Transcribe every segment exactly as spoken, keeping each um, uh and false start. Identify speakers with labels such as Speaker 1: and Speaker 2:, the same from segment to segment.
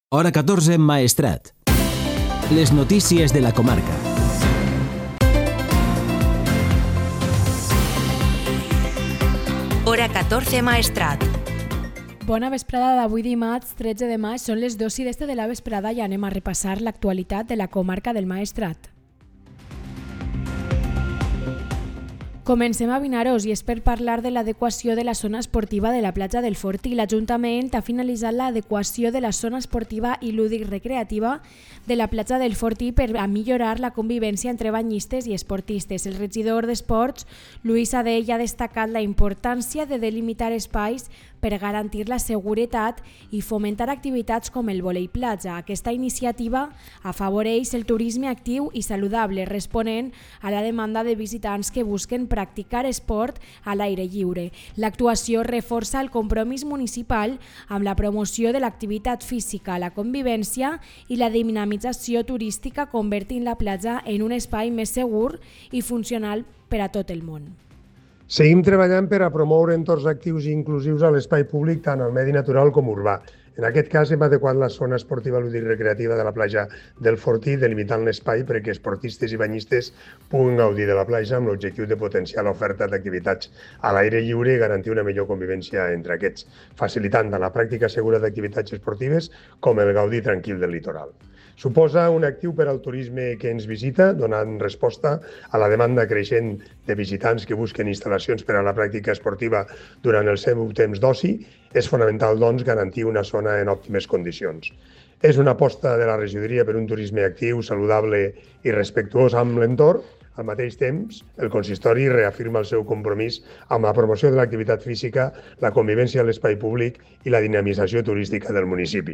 Speaker 1: Hora catorze en Maestrat. Les notícies de la comarca.
Speaker 2: Hora catorze Maestrat.
Speaker 3: Bona vesprada d'avui dimarts, tretze de maig, són les dos i d'esta de la vesprada i anem a repassar l'actualitat de la comarca del Maestrat. Comencem a Vinaròs i és per parlar de l'adequació de la zona esportiva de la platja del Fortí. L'Ajuntament ha finalitzat l'adequació de la zona esportiva i lúdic-recreativa de la platja del Fortí per a millorar la convivència entre banyistes i esportistes. El regidor d'Esports, Lluís Adell, ha destacat la importància de delimitar espais per garantir la seguretat i fomentar activitats com el vòlei platja. Aquesta iniciativa afavoreix el turisme actiu i saludable, responent a la demanda de visitants que busquen practicar esport a l'aire lliure. L'actuació reforça el compromís municipal amb la promoció de l'activitat física, la convivència i la dinamització turística, convertint la platja en un espai més segur i funcional per a tot el món.
Speaker 4: Seguim treballant per a promoure entorns actius i inclusius a l'espai públic, tant al medi natural com urbà. En aquest cas hem adequat la zona esportiva lúdic-recreativa de la platja del Fortí, delimitant l'espai perquè esportistes i banyistes puguin gaudir de la platja amb l'objectiu de potenciar l'oferta d'activitats a l'aire lliure i garantir una millor convivència entre aquests, facilitant tant la pràctica segura d'activitats esportives com el gaudi tranquil del litoral. Suposa un actiu per al turisme que ens visita, donant resposta a la demanda creixent de visitants que busquen instal·lacions per a la pràctica esportiva durant el seu temps d'oci. És fonamental, doncs, garantir una zona en òptimes condicions. És una aposta de la regidoria per un turisme actiu, saludable i respectuós amb l'entorn. Al mateix temps, el consistori reafirma el seu compromís amb la promoció de l'activitat física, la convivència a l'espai públic i la dinamització turística del municipi.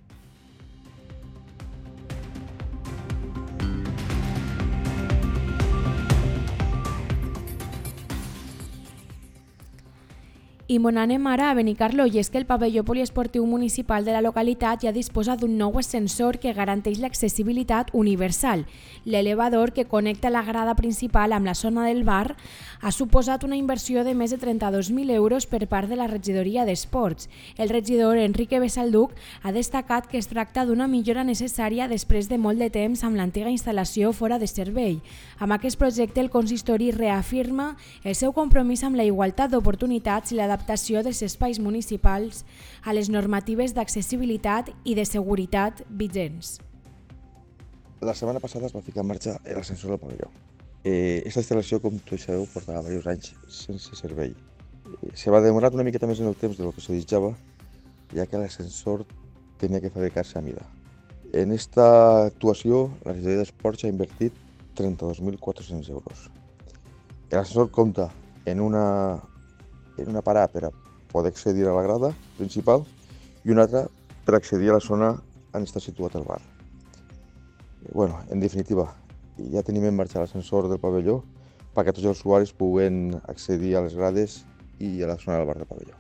Speaker 3: I mon anem ara a Benicarló, i és que el pavelló poliesportiu municipal de la localitat ja disposa d'un nou ascensor que garanteix l'accessibilitat universal. L'elevador que connecta la grada principal amb la zona del bar ha suposat una inversió de més de trenta-dos mil euros per part de la regidoria d'Esports. El regidor Enrique Besalduc ha destacat que es tracta d'una millora necessària després de molt de temps amb l'antiga instal·lació fora de servei. Amb aquest projecte el consistori reafirma el seu compromís amb la igualtat d'oportunitats i l'adaptació adaptació dels espais municipals a les normatives d'accessibilitat i de seguretat vigents.
Speaker 5: La setmana passada es va ficar en marxa l'ascensor del pavelló. Eh, Aquesta instal·lació, com tots sabeu, portava diversos anys sense servei. Eh, se va demorar una miqueta més en el temps del que se desitjava, ja que l'ascensor tenia que fabricar-se a mida. En esta actuació, la regidoria d'Esports ha invertit trenta-dos mil quatre-cents euros. L'ascensor compta en una en una parada per a poder accedir a la grada principal i una altra per accedir a la zona on està situat el bar. Bueno, en definitiva, ja tenim en marxa l'ascensor del pavelló perquè tots els usuaris puguen accedir a les grades i a la zona del bar del pavelló.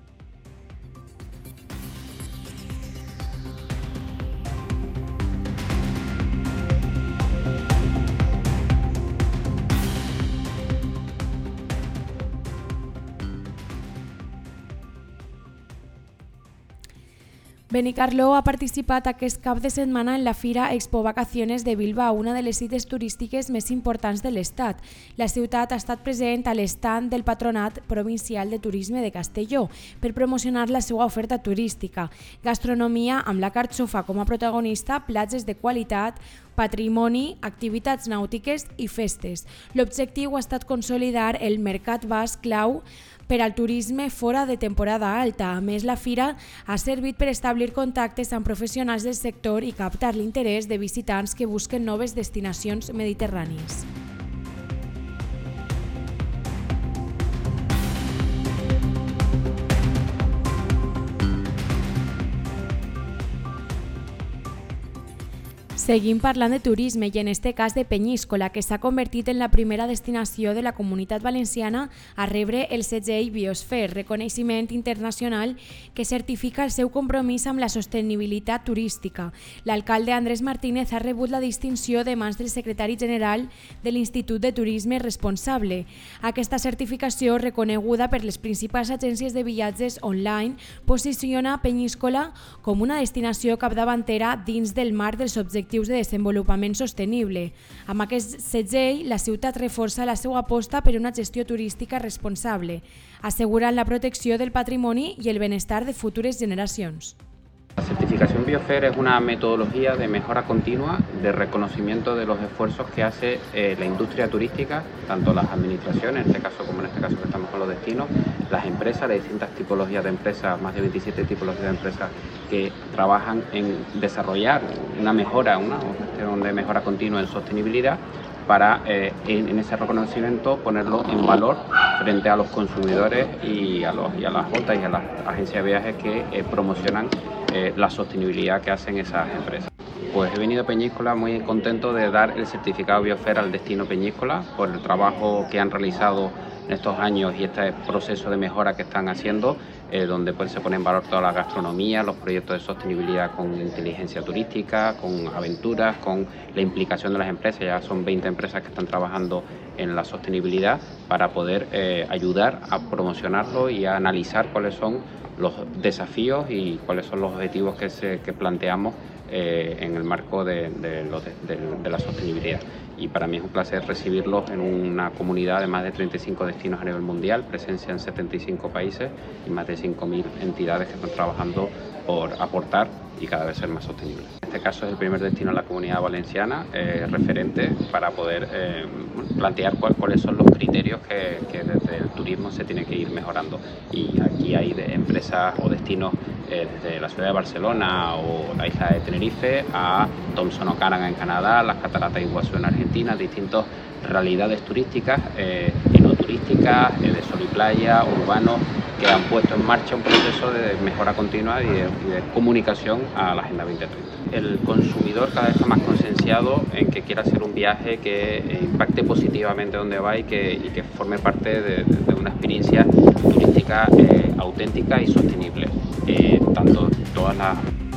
Speaker 3: Benicarló ha participat aquest cap de setmana en la Fira Expo Vacaciones de Bilbao, una de les cites turístiques més importants de l'Estat. La ciutat ha estat present a l'estand del Patronat Provincial de Turisme de Castelló per promocionar la seva oferta turística, gastronomia amb la carxofa com a protagonista, platges de qualitat, patrimoni, activitats nàutiques i festes. L'objectiu ha estat consolidar el mercat basc clau per al turisme fora de temporada alta. A més, la fira ha servit per establir contactes amb professionals del sector i captar l'interès de visitants que busquen noves destinacions mediterrànies. Seguim parlant de turisme i en este cas de Penyíscola, que s'ha convertit en la primera destinació de la Comunitat Valenciana a rebre el segell Biosphere, reconeixement internacional que certifica el seu compromís amb la sostenibilitat turística. L'alcalde Andrés Martínez ha rebut la distinció de mans del secretari general de l'Institut de Turisme Responsable. Aquesta certificació, reconeguda per les principals agències de viatges online, posiciona Penyíscola com una destinació capdavantera dins del marc dels objectius de desenvolupament sostenible. Amb aquest segell, la ciutat reforça la seva aposta per una gestió turística responsable, assegurant la protecció del patrimoni i el benestar de futures generacions.
Speaker 2: La certificación Biosphere es una metodología de mejora continua, de reconocimiento de los esfuerzos que hace eh, la industria turística, tanto las administraciones, en este caso como en este caso que estamos con los destinos, las empresas, las distintas tipologías de empresas, más de veintisiete tipologías de empresas que trabajan en desarrollar una mejora, una gestión de mejora continua en sostenibilidad, para eh, en, en ese reconocimiento ponerlo en valor frente a los consumidores y a, los, y a las J y a las agencias de viajes que eh, promocionan eh, la sostenibilidad que hacen esas empresas. Pues he venido a Peñíscola muy contento de dar el certificado Biosphere al destino Peñíscola por el trabajo que han realizado en estos años y este proceso de mejora que están haciendo, eh, donde pues, se pone en valor toda la gastronomía, los proyectos de sostenibilidad con inteligencia turística, con aventuras, con la implicación de las empresas. Ya son veinte empresas que están trabajando en la sostenibilidad para poder eh, ayudar a promocionarlo y a analizar cuáles son los desafíos y cuáles son los objetivos que, se, que planteamos eh, en el marco de, de, lo de, de, de la sostenibilidad. Y para mí es un placer recibirlos en una comunidad de más de treinta y cinco destinos a nivel mundial, presencia en setenta y cinco países y más de cinco mil entidades que están trabajando por aportar y cada vez ser más sostenibles. En este caso es el primer destino en la Comunidad Valenciana eh, referente para poder eh, plantear cuál, cuáles son los criterios que, que desde el turismo se tiene que ir mejorando. Y aquí hay de empresas o destinos eh, desde la ciudad de Barcelona o la isla de Tenerife a Thompson O'Karan en Canadá, las cataratas de Iguazú en Argentina, distintas realidades turísticas, eh, enoturísticas, eh, de sol y playa, urbanos, que han puesto en marcha un proceso de mejora continua y de, y de comunicación a la Agenda veinte treinta. El consumidor cada vez está más concienciado en que quiera hacer un viaje que impacte positivamente donde va y que, y que forme parte de, de una experiencia turística eh, auténtica y sostenible. Eh, tanto todas las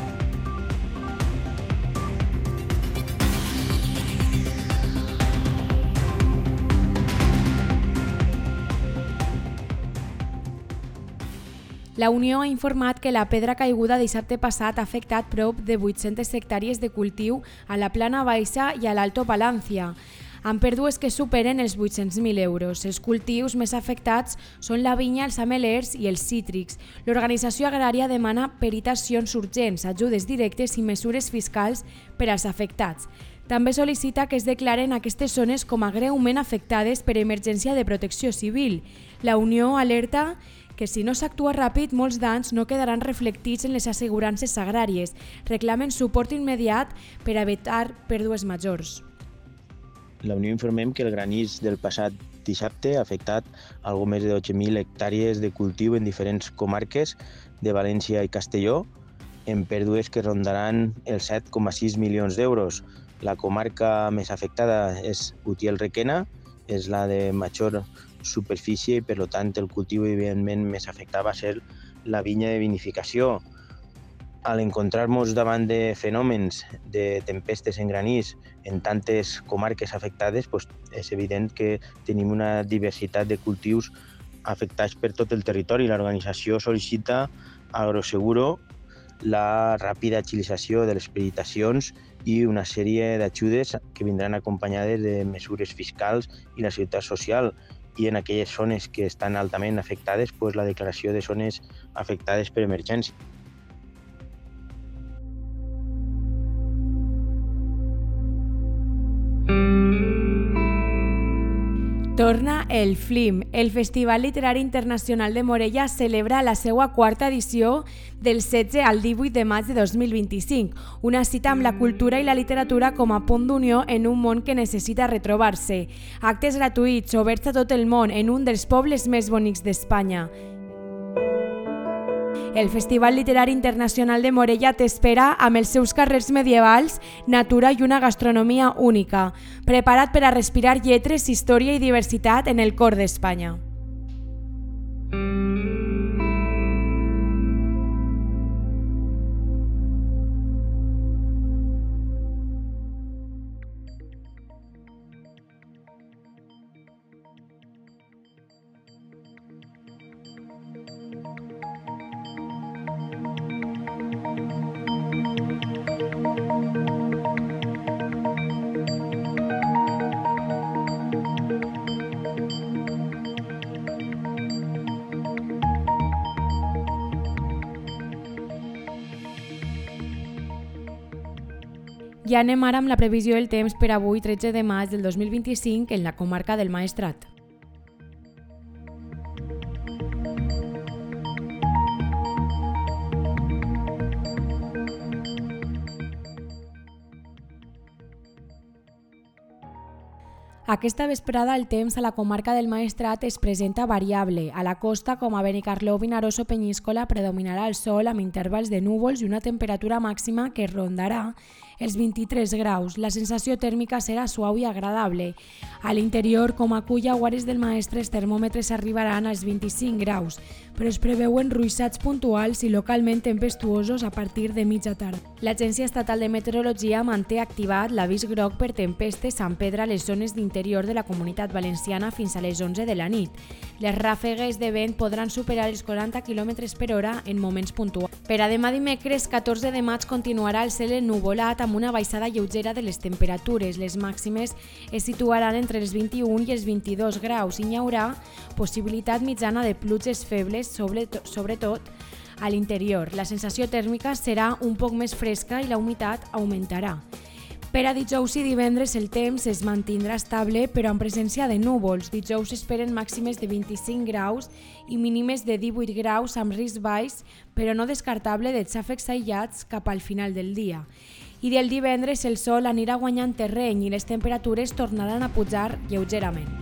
Speaker 3: La Unió ha informat que la pedra caiguda dissabte passat ha afectat prop de vuit-centes hectàrees de cultiu a la Plana Baixa i a l'Alto Palància, amb pèrdues que superen els vuit-cents mil euros. Els cultius més afectats són la vinya, els amelers i els cítrics. L'organització agrària demana peritacions urgents, ajudes directes i mesures fiscals per als afectats. També sol·licita que es declaren aquestes zones com a greument afectades per emergència de protecció civil. La Unió alerta que si no s'actua ràpid, molts danys no quedaran reflectits en les assegurances agràries. Reclamen suport immediat per evitar pèrdues majors.
Speaker 6: La Unió informem que el granís del passat dissabte ha afectat algo més de dotze mil hectàrees de cultiu en diferents comarques de València i Castelló, en pèrdues que rondaran els set coma sis milions d'euros. La comarca més afectada és Utiel-Requena, és la de major superfície i per tant el cultiu evidentment més afectat va ser la vinya de vinificació. Al encontrar-nos davant de fenòmens de tempestes en granís en tantes comarques afectades, doncs és evident que tenim una diversitat de cultius afectats per tot el territori. L'organització sol·licita a Agroseguro la ràpida agilització de les peritacions i una sèrie d'ajudes que vindran acompanyades de mesures fiscals i la seguretat social. I en aquelles zones que estan altament afectades, doncs la declaració de zones afectades per emergència.
Speaker 3: Torna el FLIM. El Festival Literari Internacional de Morella celebra la seva quarta edició del setze al divuit de maig de dos mil vint-i-cinc, una cita amb la cultura i la literatura com a punt d'unió en un món que necessita retrobar-se. Actes gratuïts, oberts a tot el món, en un dels pobles més bonics d'Espanya. El Festival Literari Internacional de Morella t'espera amb els seus carrers medievals, natura i una gastronomia única, preparat per a respirar lletres, història i diversitat en el cor d'Espanya. I anem ara amb la previsió del temps per avui, tretze de maig del dos mil vint-i-cinc, en la comarca del Maestrat. Aquesta vesprada el temps a la comarca del Maestrat es presenta variable. A la costa, com a Benicarló, Vinaròs o Penyíscola, predominarà el sol amb intervals de núvols i una temperatura màxima que rondarà els vint-i-tres graus. La sensació tèrmica serà suau i agradable. A l'interior, com a Culla, Guares del Maestre, els termòmetres arribaran als vint-i-cinc graus, però es preveuen ruixats puntuals i localment tempestuosos a partir de mitja tarda. L'Agència Estatal de Meteorologia manté activat l'avís groc per tempestes amb pedra a les zones d'interior de la Comunitat Valenciana fins a les onze de la nit. Les ràfegues de vent podran superar els quaranta quilòmetres per hora en moments puntuals. Per a demà dimecres, catorze de maig, continuarà el cel ennuvolat amb una baixada lleugera de les temperatures. Les màximes es situaran entre els vint-i-un i els vint-i-dos graus i hi haurà possibilitat mitjana de pluges febles, sobretot a l'interior. La sensació tèrmica serà un poc més fresca i la humitat augmentarà. Per a dijous i divendres el temps es mantindrà estable però amb presència de núvols. Dijous esperen màximes de vint-i-cinc graus i mínimes de divuit graus amb risc baix, però no descartable de xàfecs aïllats cap al final del dia. I del divendres el sol anirà guanyant terreny i les temperatures tornaran a pujar lleugerament.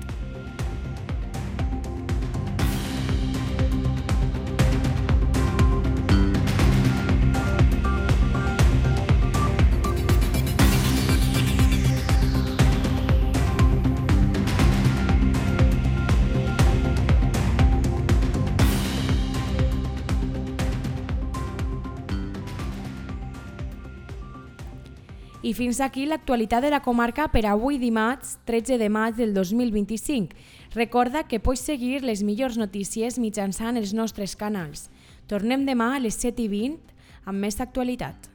Speaker 3: I fins aquí l'actualitat de la comarca per avui dimarts, tretze de maig del dos mil vint-i-cinc. Recorda que pots seguir les millors notícies mitjançant els nostres canals. Tornem demà a les set i vint amb més actualitat.